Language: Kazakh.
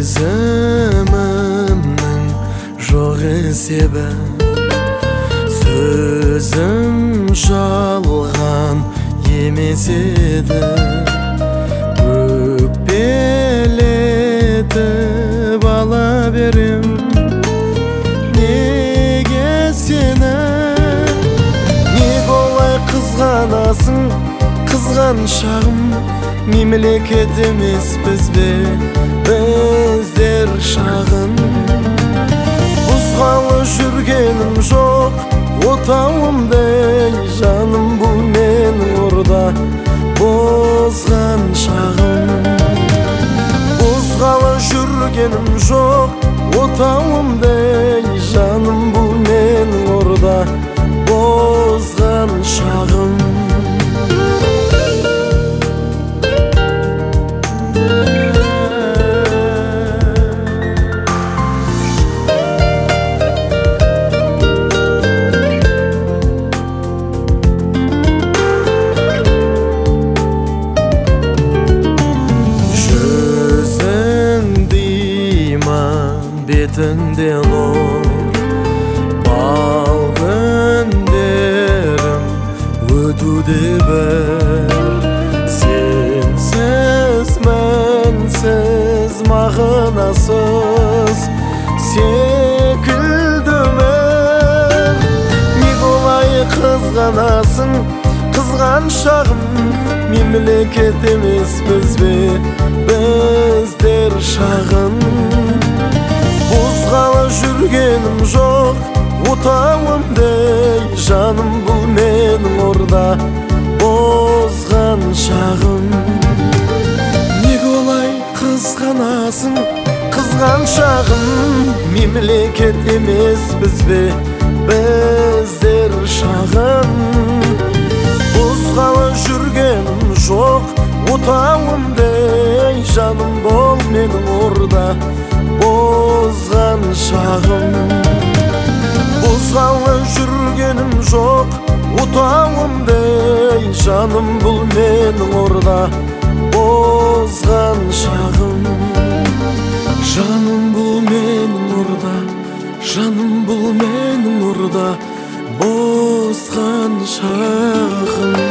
сезімімнің жоқ есебі, сөзім жалған емес еді. Өкпелетіп ала берем неге сені, неге олай қызғанасың? Қызған шағым мемлекет емеспіз бе біздер шағын? Бұзғалы жүргенім жоқ отауымдай жаным, бұл менің орда бұзған шағым. Бұзғалы жүргенім жоқ отауымдай жаным, бұл менің орда бұзған шағым. Бетінде нұр, бал күндерім өтуде бір. Сенсіз, мәнсіз, мағынасыз секілді өмір. Неге олай қызғанасың? Қызған шағым мемлекет емеспіз бе біздер шағын? Бұзғалы жүргенім жоқ отауымдай жаным, бұл менің орда бұзған шағым. Неге олай қызғанасың? Қызған шағым мемлекет емеспіз бе біздер шағын? Бұзғалы жүргенім жоқ отауымдай жаным, бұл менің орда бұзған шағым. Бұзғалы жүргенім жоқ отауымдай жаным, бұл менің орда бұзған шағым. Жаным, бұл менің орда, жаным, бұл менің орда бұзған шағым.